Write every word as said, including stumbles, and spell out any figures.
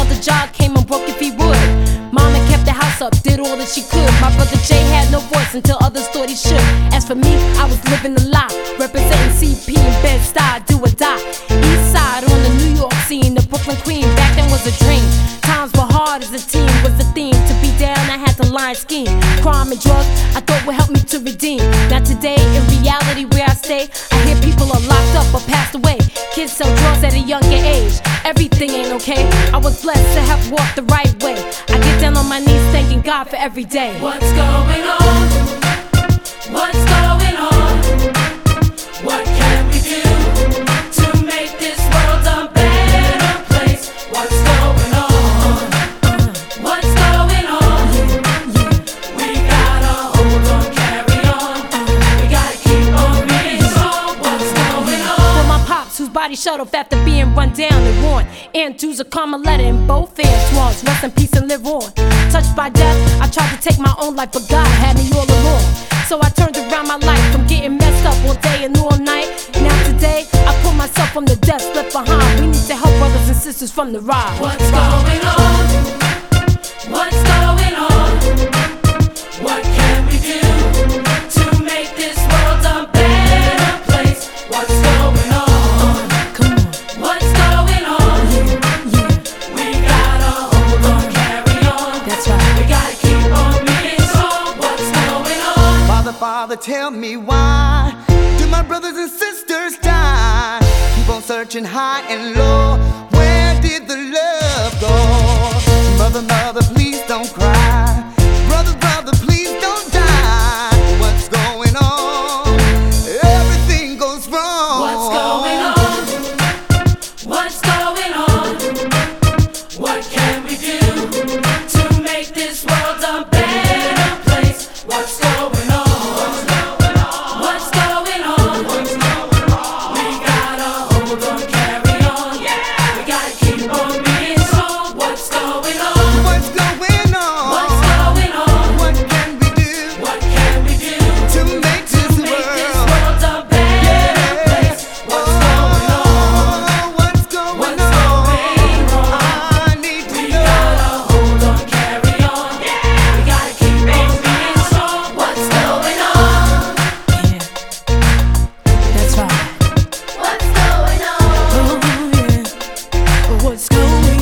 another job came and broke if he would. Mama kept the house up, did all that she could. My brother Jay had no voice until others thought he should. As for me, I was living the lie, representing C P and Bed-Stuy, do or die. East side on the New York scene, the Brooklyn queen, back then was a dream. Times were hard as a teen, was the theme. To be down, I had to line scheme. Crime and drugs, I thought would help me to redeem. Now today, in reality where I stay, I hear people are locked up or passed away. Kids sell drugs at a younger age. Everything ain't okay. I was blessed to have walked the right way. I get down on my knees thanking God for every day. What's going on? What's going on? What can we do to make this world a better place? What's going on? What's going on? We gotta hold on, carry on. We gotta keep on being strong. What's going on? For my pops, whose body shut off after being run down and worn. And Jews a Carmeletta in both Antoines. Rest in peace and live on. Touched by death, I tried to take my own life, but God had me all along. So I turned around my life from getting messed up all day and all night. Now today, I pull myself from the dust left behind. We need to help brothers and sisters from the ride. What's going on? What's going on? What can we do to make this world a better place? What's going on? Come on. What's going on? We gotta hold on, carry on. That's right. We gotta keep on being strong. What's going on? Father, Father, tell me why do my brothers and sisters die? Keep on searching high and low. Where did the love go? Mother, mother, please don't cry. Brother, brother, please don't die. What's going on? Everything goes wrong. What's going on? What's going on? What can we do to make this world a better place? What's going on? What's going on? We gotta hold on, carry on. We gotta keep on being strong. What's going on? What's going on? What's going on? What can we do What can we do to make this to make this world? world a better place? What's going on? Oh, what's going What's on? going on? I need to We know. gotta hold on, carry on. We gotta keep on being strong. What's going on? Yeah. That's right. What's going on? Oh, yeah. What's going